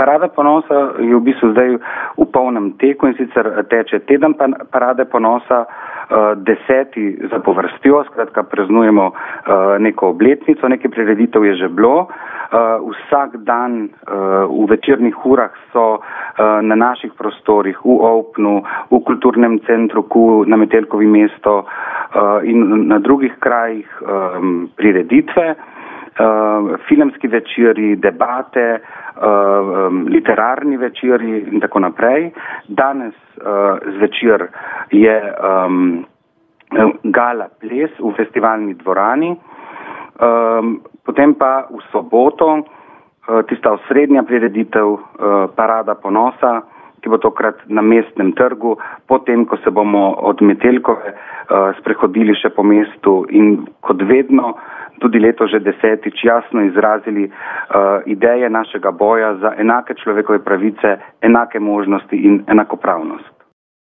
Parada ponosa je v bistvu zdaj v polnem teku in sicer teče teden Parade ponosa, 10. zapovrstjo, skratka praznujemo neko obletnico, nekaj prireditev je že bilo. Vsak dan v večernih urah so na naših prostorih, v Opnu, v kulturnem centru KU na Metelkovi mesto in na drugih krajih prireditve, filmski večeri, debate, literarni večeri in tako naprej. Danes zvečer je gala ples v festivalni dvorani, potem pa v soboto tista osrednja prireditev Parada ponosa, ki bo tokrat na Mestnem trgu, potem, ko se bomo od Metelkove sprehodili še po mestu in kot vedno, tudi leto že 10. jasno izrazili ideje našega boja za enake človekove pravice, enake možnosti in enakopravnost.